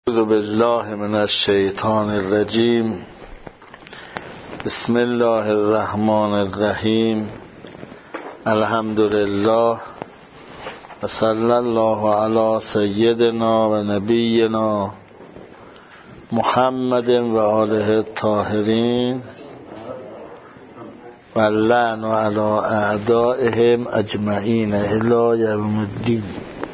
اعوذ بالله من الشیطان الرجیم. بسم الله الرحمن الرحیم. الحمد لله و صلی الله علی سیدنا و نبینا محمد و آله الطاهرین و اللعن علی اعدائهم اجمعین الی یوم الدین.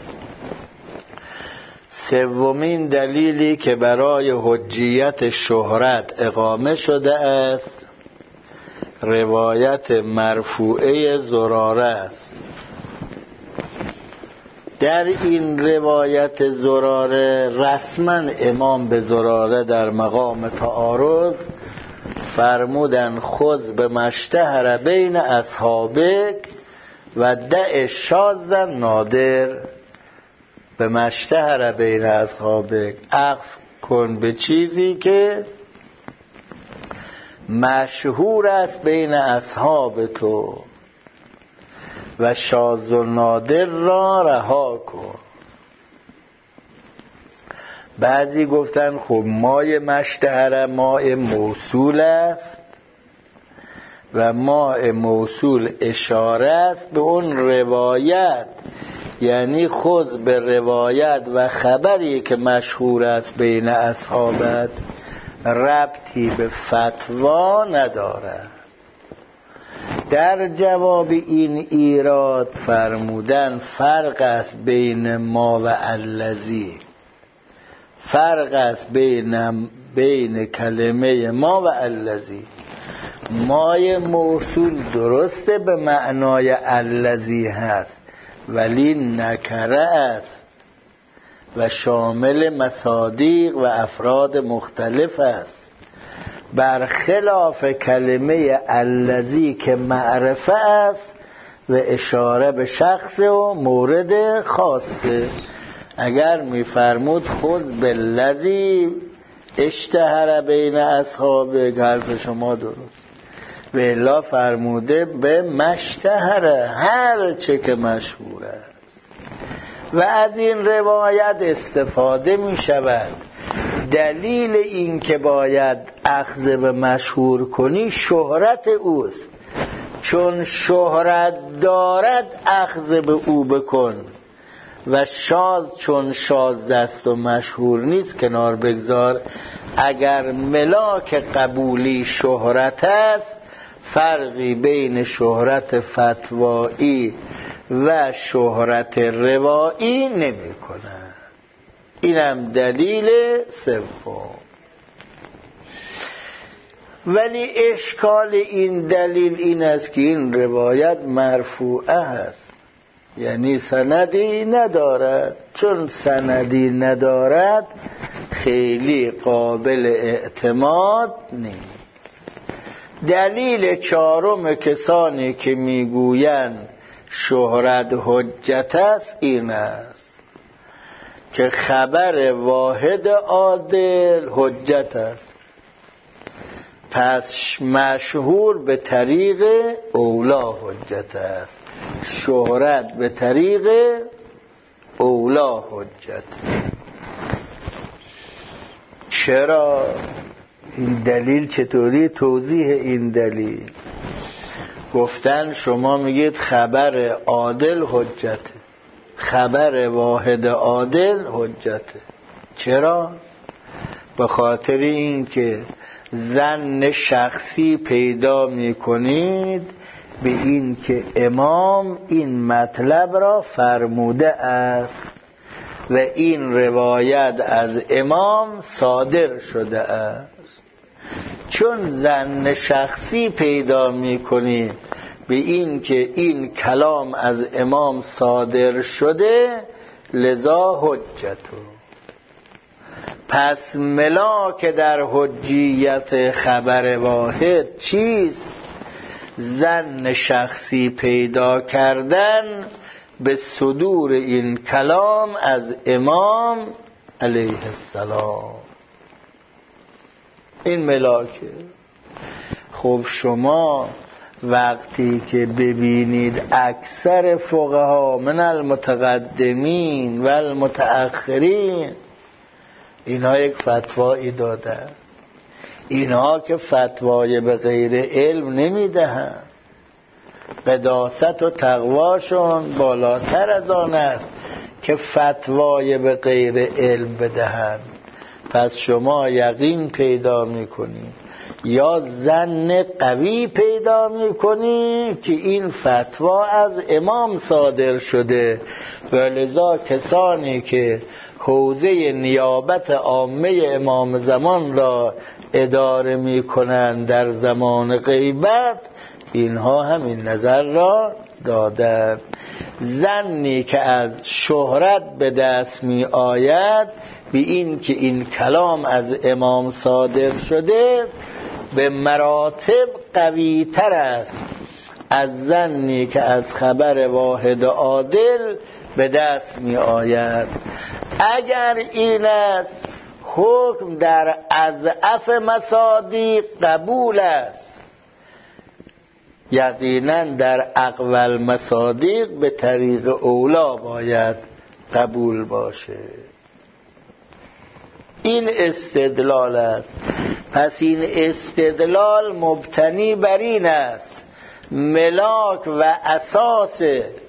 سومین دلیلی که برای حجیت شهرت اقامه شده است روایت مرفوعه زراره است. در این روایت زراره رسما امام به زراره در مقام تعارض فرمودن خذ به مشتهر بین اصحابک و دع شاذ نادر. به مشتهر بین اصحابک، اخذ کن به چیزی که مشهور است بین اصحاب تو و شاذ و نادر را رها کن. بعضی گفتن خب مای مشتهر مای موصول است و مای موصول اشاره است به اون روایت، یعنی خود به روایت و خبری که مشهور است بین اصحابت ربطی به فتوا ندارد. در جواب این ایراد فرمودن فرق است بین ما و الذی، فرق است بین کلمه ما و الذی. مای موصول درسته به معنای الذی هست ولی نکره است و شامل مصادیق و افراد مختلف است، برخلاف کلمه الذی که معرفه است و اشاره به شخص و مورد خاصه. اگر میفرمود خذ بالذی اشتهر بین اصحابک، حرف شما درست، و الا فرموده به مشتهره، هر چه که مشهور است. و از این روایت استفاده می شود. دلیل این که باید اخذ به مشهور کنی شهرت اوست، چون شهرت دارد اخذ به او بکن. و شاذ چون شاذ است و مشهور نیست کنار بگذار. اگر ملاک قبولی شهرت است فرقی بین شهرت فتوایی و شهرت روایی نمی کنند. اینم دلیل سوم. ولی اشکال این دلیل این است که این روایت مرفوعه است، یعنی سندی ندارد. چون سندی ندارد خیلی قابل اعتماد نیست. دلیل چهارم کسانی که میگویند شهرت حجت است این است که خبر واحد عادل حجت است، پس مشهور به طریق اولا حجت است، شهرت به طریق اولا حجت. چرا؟ این دلیل چطوری توضیح این دلیل؟ گفتن شما میگید خبر عادل حجته، خبر واحد عادل حجته. چرا؟ به خاطر این که ظن شخصی پیدا میکنید به این که امام این مطلب را فرموده است و این روایت از امام صادر شده است. چون ظن شخصی پیدا میکنی به این که این کلام از امام صادر شده لذا حجتو. پس ملاک در حجیت خبر واحد چیست؟ ظن شخصی پیدا کردن به صدور این کلام از امام علیه السلام. این ملاکه. خب شما وقتی که ببینید اکثر فقها من المتقدمین و المتأخرین اینها یک فتوایی دادن. اینها که فتوای به غیر علم نمیدهن، قداست و تقواشون بالاتر از آن است که فتوای به غیر علم بدهند. پس شما یقین پیدا میکنید یا ظن قوی پیدا میکنید که این فتوا از امام صادر شده، ولذا کسانی که حوزه نیابت عامه امام زمان را اداره میکنند در زمان غیبت، اینها همین نظر را دادند. ظنی که از شهرت به دست می آید به این که این کلام از امام صادر شده به مراتب قوی تر است از ظنی که از خبر واحد عادل به دست می آید. اگر این است حکم در اضعف مصادیق قبول است، یقینا در اقوال مصادیق به طریق اولا باید قبول باشه. این استدلال است. پس این استدلال مبتنی بر این است ملاک و اساس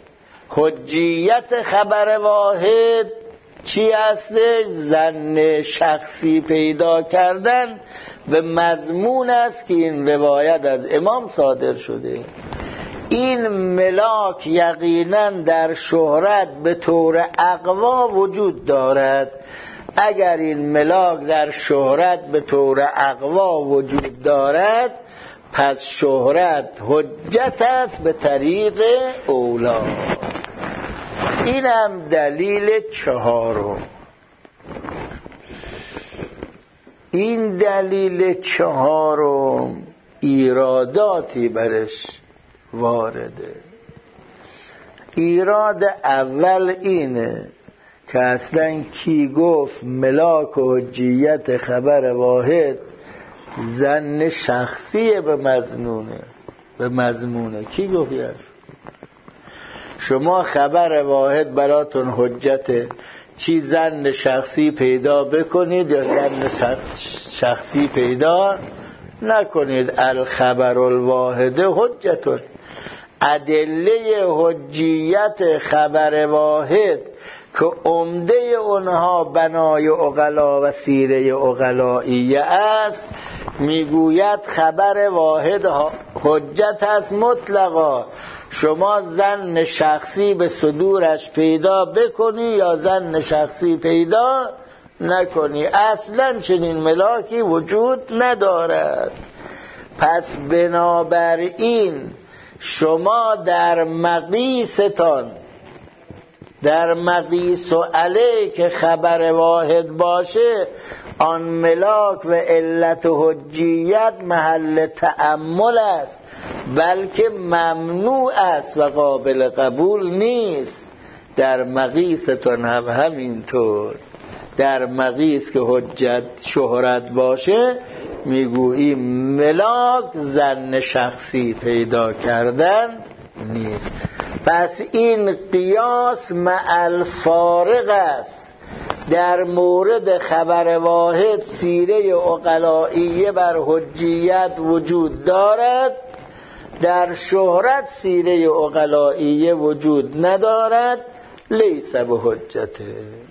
حجیت خبر واحد چی هستش؟ ظن شخصی پیدا کردن و مضمون است که این روایت از امام صادر شده. این ملاک یقینا در شهرت به طور اقوا وجود دارد. اگر این ملاک در شهرت به طور اقوا وجود دارد، پس شهرت حجت است به طریق اولا. این هم دلیل چهارم. این دلیل چهارم ایراداتی برش وارده. ایراد اول اینه که اصلا کی گفت ملاک و حجیت خبر واحد ظن شخصی به مضمونه کی گفت؟ شما خبر واحد براتون حجته، چی ظن شخصی پیدا بکنید یا ظن شخصی پیدا نکنید. الخبر الواحد حجتون. ادله حجیت خبر واحد که عمده اونها بنای عقلا و سیره عقلائیه است، میگوید خبر واحد حجت است مطلقا. شما ظن شخصی به صدورش پیدا بکنی یا ظن شخصی پیدا نکنی، اصلا چنین ملاکی وجود ندارد. پس بنابراین شما در مقیستان، در مقیس و علیه که خبر واحد باشه، آن ملاک و علت و حجیت محل تأمل است، بلکه ممنوع است و قابل قبول نیست. در مقیستان هم همینطور. در مقیس که حجت شهرت باشه میگویی ملاک ظن شخصی پیدا کردن نیست. پس این قیاس مع الفارق است. در مورد خبر واحد سیره عقلائیه بر حجیت وجود دارد، در شهرت سیره عقلائیه وجود ندارد، لیس به حجته.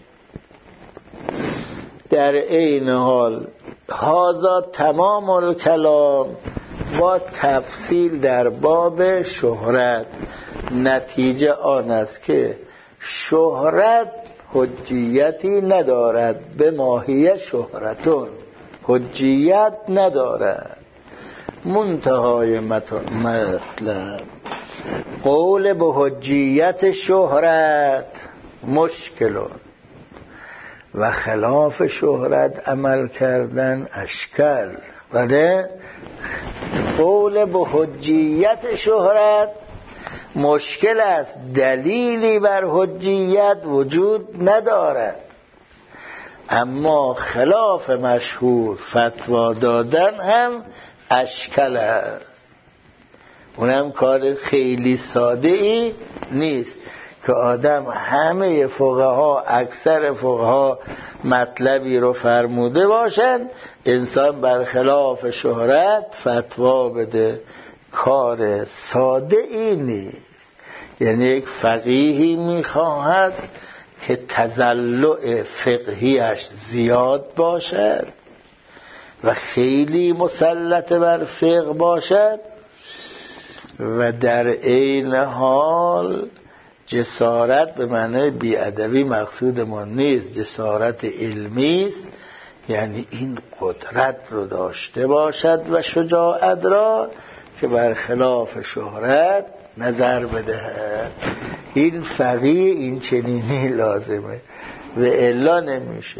در این حال هذا تمام الکلام با تفصیل در باب شهرت. نتیجه آن است که شهرت حجیتی ندارد، به ماهیه شهرتون حجیت ندارد. منتهای مطلب قول به حجیت شهرت مشکلون و خلاف شهرت عمل کردن اشکال. بله، قول به حجیت شهرت مشکل است، دلیلی بر حجیت وجود ندارد. اما خلاف مشهور فتوا دادن هم اشکال است. اونم کار خیلی ساده ای نیست که آدم همه فقها اکثر فقها مطلبی رو فرموده باشن، انسان برخلاف شهرت فتوا بده. کار ساده این نیست. یعنی یک فقیهی میخواهد که تزلع فقهیش زیاد باشد و خیلی مسلط بر فقه باشد و در عین حال جسارت به معنی بی‌ادبی مقصود ما نیست، جسارت علمی است، یعنی این قدرت رو داشته باشد و شجاعت را که برخلاف شهرت نظر بدهد. این فقیه این چنینی لازمه و الا نمیشه.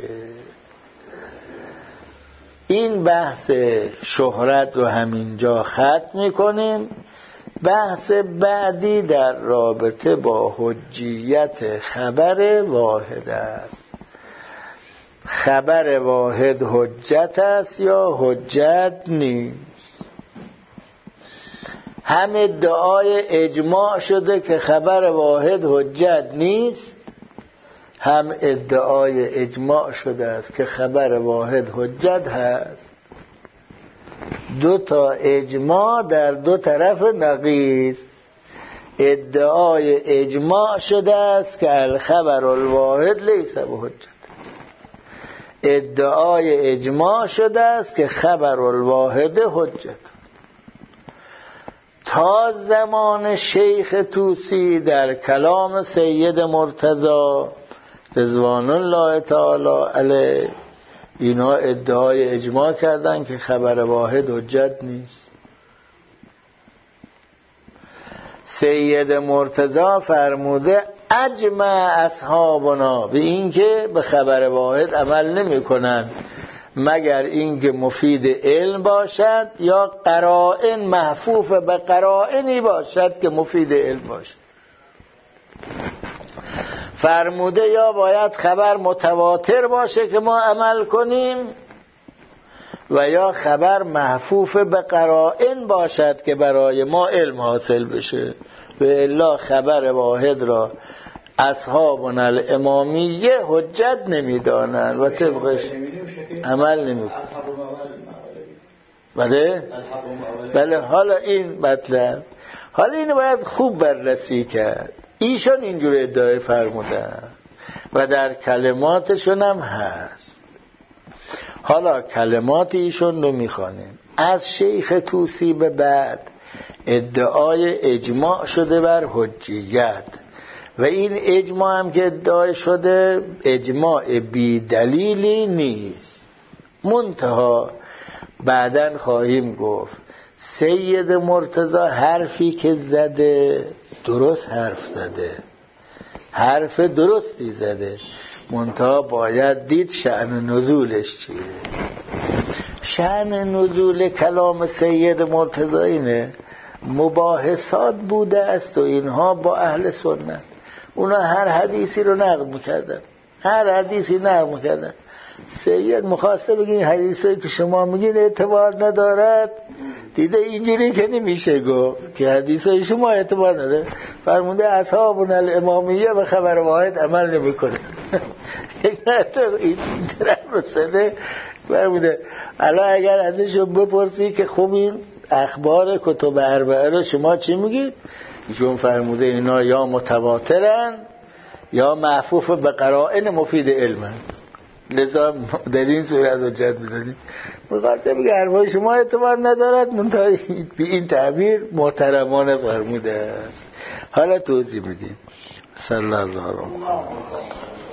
این بحث شهرت رو همینجا ختم میکنیم. بحث بعدی در رابطه با حجیت خبر واحد است. خبر واحد حجت است یا حجت نیست؟ هم ادعای اجماع شده که خبر واحد حجت نیست، هم ادعای اجماع شده است که خبر واحد حجت هست. دو تا اجماع در دو طرف نقیض. ادعای اجماع شده است که الخبر الواحد لیس بحجت. ادعای اجماع شده است که خبر الواحد حجت. تا زمان شیخ طوسی در کلام سید مرتضی رضوان الله تعالی علیه اینا ادعای اجماع کردن که خبر واحد حجت نیست. سید مرتضی فرموده اجمع اصحابنا به این که به خبر واحد عمل نمی کنن مگر اینکه مفید علم باشد یا قرائن محفوف به قرائنی باشد که مفید علم باشد. فرموده یا باید خبر متواتر باشه که ما عمل کنیم و یا خبر محفوف به قرائن باشد که برای ما علم حاصل بشه. و الا خبر واحد را اصحابنا الامامیه حجت نمیدانند و طبقش عمل نمیکنند. بله حالا این مطلب، حالا اینو باید خوب بررسی کرد. ایشان اینجور ادعای فرمودن و در کلماتشون هم هست. حالا کلمات ایشون رو میخوانیم. از شیخ طوسی به بعد ادعای اجماع شده بر حجیت و این اجماع هم که ادعای شده اجماع بی دلیلی نیست. منتها بعدن خواهیم گفت سید مرتضی حرفی که زده درست حرف زده، حرف درستی زده، منتها باید دید شأن نزولش چیه. شأن نزول کلام سید مرتضی اینه مباحثات بوده است و اینها با اهل سنت اونا هر حدیثی رو نقل میکردن، هر حدیثی نقل میکردن. سید مخواسته بگه این حدیثی که شما میگین اعتبار ندارد، دیده اینجوری که نمیشه گفت که حدیثی شما اعتبار نداره. فرمونده اصحابنا الامامیه به خبر واحد عمل نمیکنه. این طرف رو سده فرمونده. الان اگر ازشون بپرسی که خوب این اخبار کتب اربعه رو شما چی میگید؟ ایشون فرموده اینا یا متواترن یا محفوف به قرائن مفید علمن، لذا در این صورت حجت میدونید. مقاسه بگه حرفای شما اعتبار ندارد، منتها به این تعبیر محترمانه فرموده است. حالا توضیح میدیم. صلی الله علیه و